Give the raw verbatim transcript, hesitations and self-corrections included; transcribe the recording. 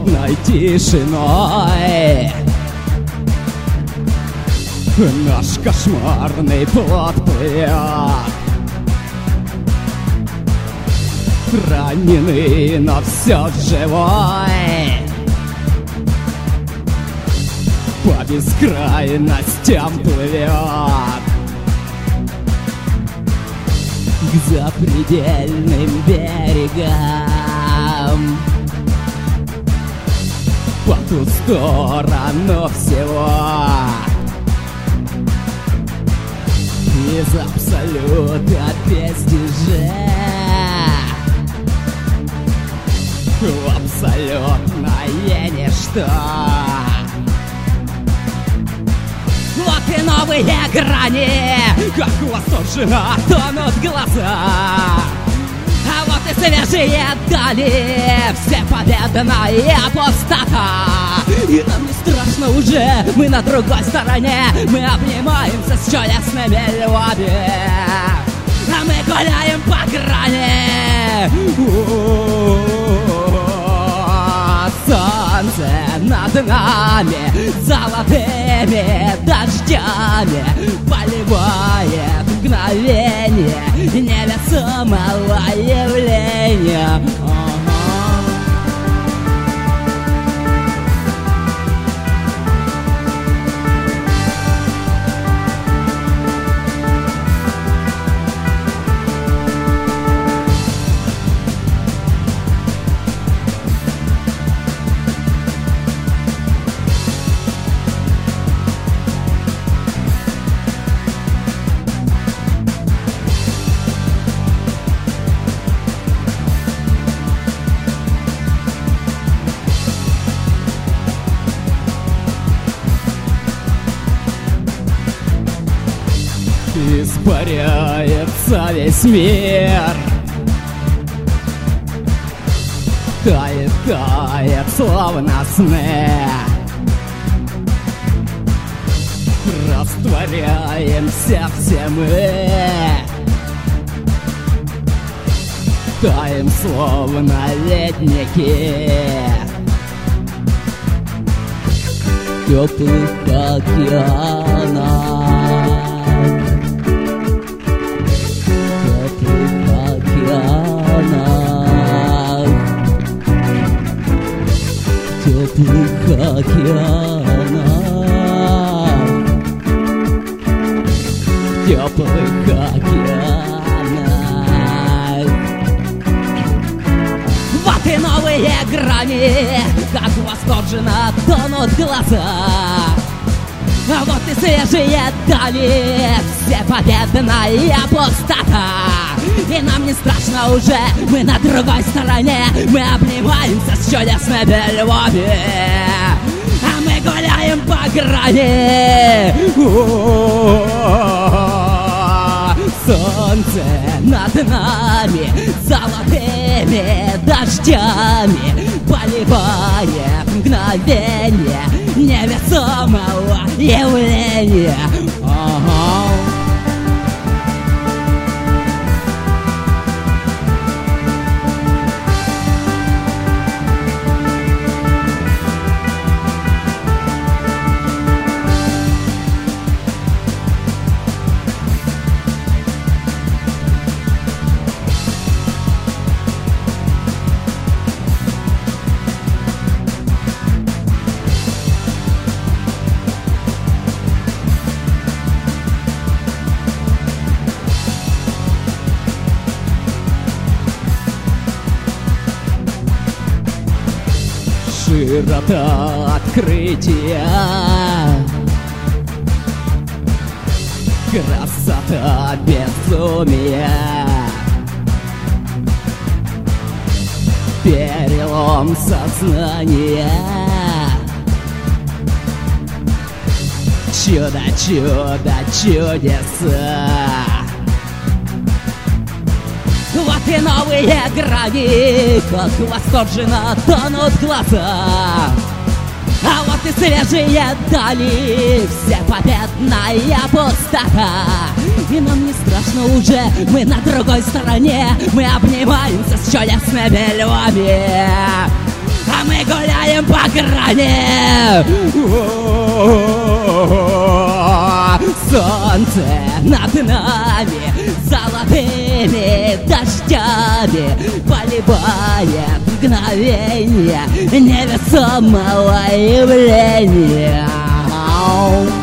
холодной тишиной. Наш кошмарный плод плывет, раненый, но все живой. По бескрайностям плывет к запредельным берегам, по ту сторону всего, из абсолюта бездержа в абсолютное ничто. Вот и новые грани, как восторженно тонут глаза. А вот и свежие дали, все победная пустота. И нам не страшно уже, мы на другой стороне, мы обнимаемся с чудесными львами, а мы гуляем по грани. Солнце над нами золотыми дождями поливает мгновение невесомого явления. Испаряется весь мир, тает, тает, словно сны. Растворяемся все мы, таем, словно ледники теплых океанов. Теплых океанах, теплых океанах. Вот и новые грани, как восторженно тонут глаза. А вот и свежие дали, все победная пустота. И нам не страшно уже, мы на другой стороне, мы обнимаемся с чудесными львами, а мы гуляем по грани. Солнце над нами золотыми дождями поливает мгновение невесомого явления. Ага. Широта открытия, красота безумия, перелом сознания, чудо, чудо, чудеса. Вот и новые грани, как восторженно тонут глаза. А вот и свежие дали, все победная пустота. И нам не страшно уже, мы на другой стороне, мы обнимаемся с чудесными львами, а а мы гуляем по грани. Солнце над нами золотыми дождями поливает мгновенье невесомого явления.